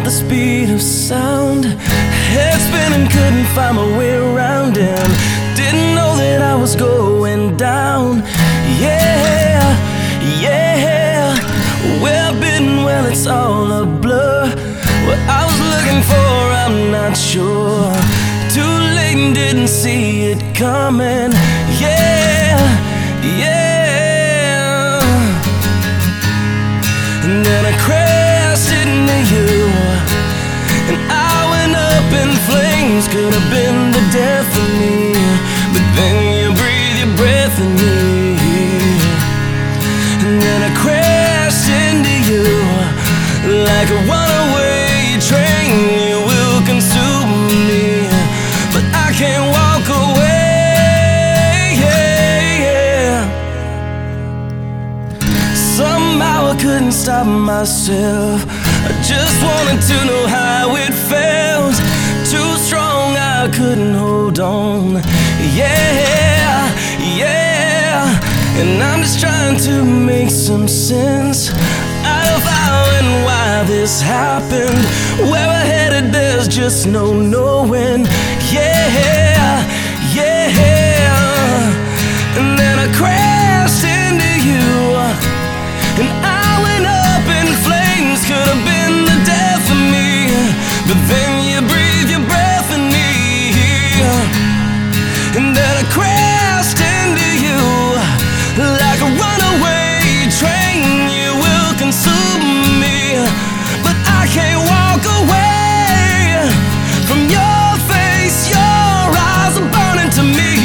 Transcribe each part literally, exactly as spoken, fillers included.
the speed of sound. Head spinning, couldn't find my way around, and didn't know that I was going down. Yeah, yeah. Well bitten, well it's all a blur. What I was looking for, I'm not sure. Too late and didn't see it coming. Yeah, yeah. And then I crashed into you, and I went up in flames. Could have been the death of me, but then you breathe your breath in me. And then I crashed into you like a runaway train. You will consume me, but I can't walk away. Yeah, yeah. Somehow I couldn't stop myself. I just wanted to know how it felt. Too strong, I couldn't hold on. Yeah, yeah. And I'm just trying to make some sense out of how and why this happened. Where we're headed, there's just no knowing. Yeah, yeah. And then I crashed into you, and I went up in flames. Could have been the death of me, but then you breathe your breath in me. And then I crashed into you like a runaway train. You will consume me, but I can't walk away from your face. Your eyes are burning to me.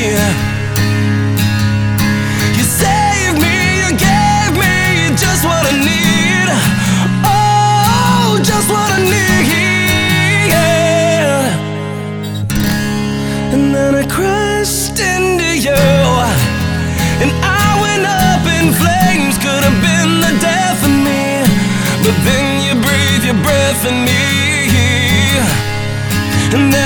You saved me, you gave me just what I need. Oh, just what I need. Yeah. And then I crashed into you, and I went up in flames. Could have been the death of me, but then you breathe your breath in me. And then